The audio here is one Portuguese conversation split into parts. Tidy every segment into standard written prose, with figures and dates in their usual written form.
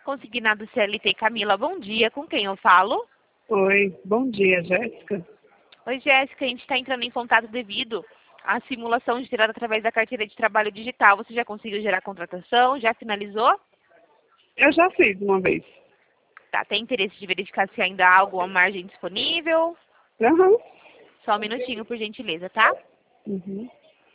Consignado CLT Camila, bom dia. Com quem eu falo? Oi, bom dia, Jéssica. Oi, Jéssica. A gente está entrando em contato devido à simulação gerada através da carteira de trabalho digital. Você já conseguiu gerar a contratação? Já finalizou? Eu já fiz uma vez. Tá, tem interesse de verificar se ainda há alguma margem disponível? Aham. Só um minutinho, por gentileza, tá? Uhum.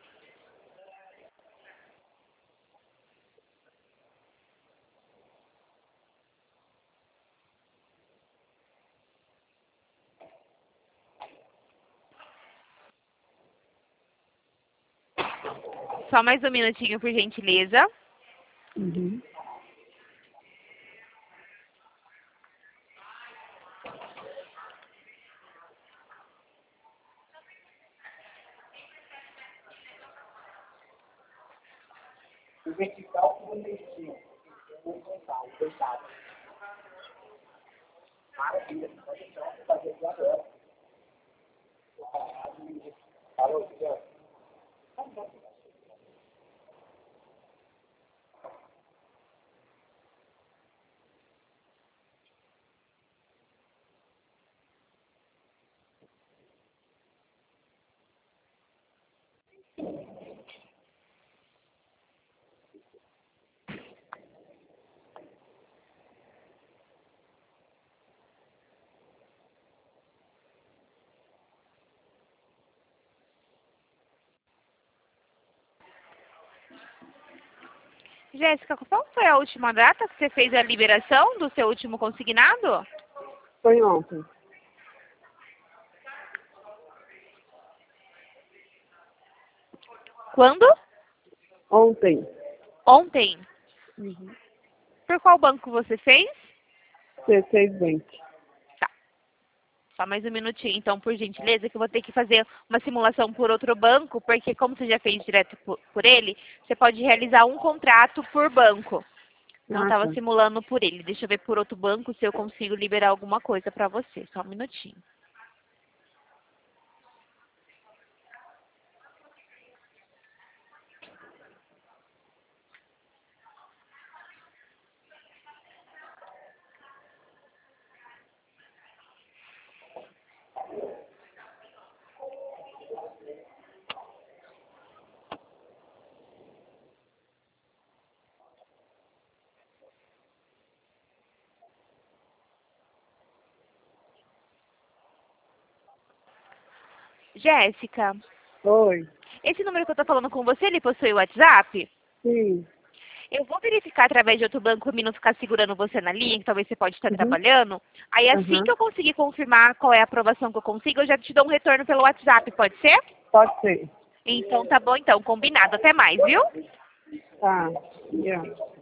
Só mais um minutinho, por gentileza. Uhum. Jéssica, qual foi a última data que você fez a liberação do seu último consignado? Foi ontem. Quando? Ontem. Ontem. Uhum. Por qual banco você fez? C6 Bank. Tá. Só mais um minutinho, então, por gentileza, que eu vou ter que fazer uma simulação por outro banco, porque como você já fez direto por ele, você pode realizar um contrato por banco. Então, eu Ah, estava tá. simulando por ele. Deixa eu ver por outro banco se eu consigo liberar alguma coisa para você. Só um minutinho. Jéssica, Oi. esse número que eu estou falando com você, ele possui o WhatsApp? Sim. Eu vou verificar através de outro banco para mim não ficar segurando você na linha, que talvez você pode estar Uhum. trabalhando. Aí assim Aham. que eu conseguir confirmar qual é a aprovação que eu consigo, eu já te dou um retorno pelo WhatsApp, pode ser? Pode ser. Então tá bom então, combinado. Até mais, viu? Tá. Yeah.